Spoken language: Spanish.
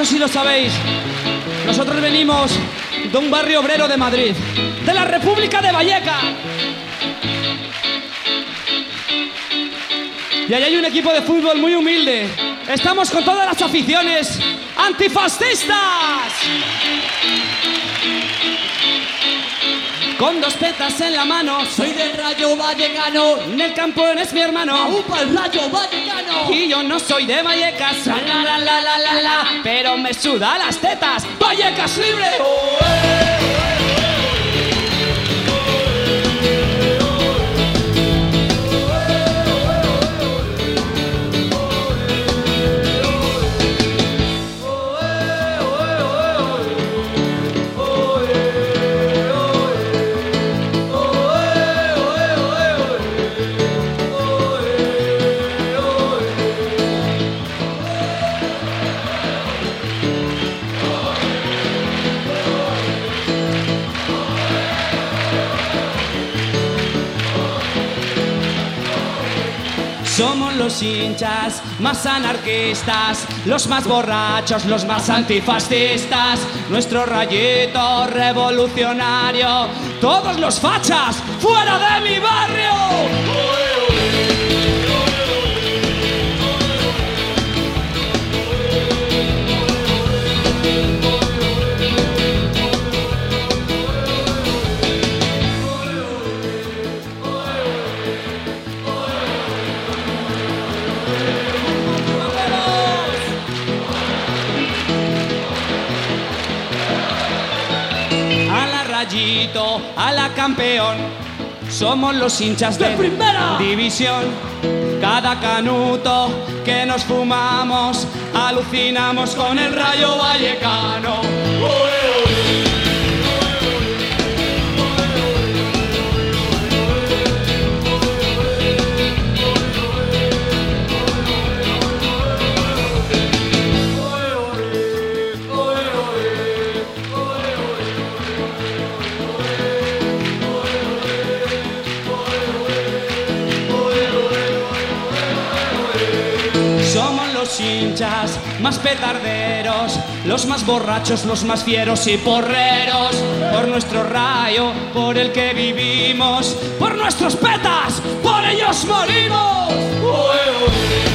sé si lo sabéis. Nosotros venimos de un barrio obrero de Madrid, de la República de Vallecas. Y ahí hay un equipo de fútbol muy humilde. Estamos con todas las aficiones antifascistas. Con 2 petas en la mano, Soy del Rayo Vallecano, en el campo eres mi hermano. ¡Aupa el Rayo Vallecano! Y yo no soy de Vallecas, la la la la la la, pero me suda las tetas. ¡Vallecas libre! Somos los hinchas más anarquistas, los más borrachos, los más antifascistas. Nuestro rayito revolucionario, todos los fachas fuera de mi barrio. A la campeón, somos los hinchas de primera división. Cada canuto que nos fumamos, alucinamos con el Rayo Vallecano. Somos los hinchas más petarderos, los más borrachos, los más fieros y porreros. Por nuestro rayo, por el que vivimos, por nuestros petas, por ellos morimos.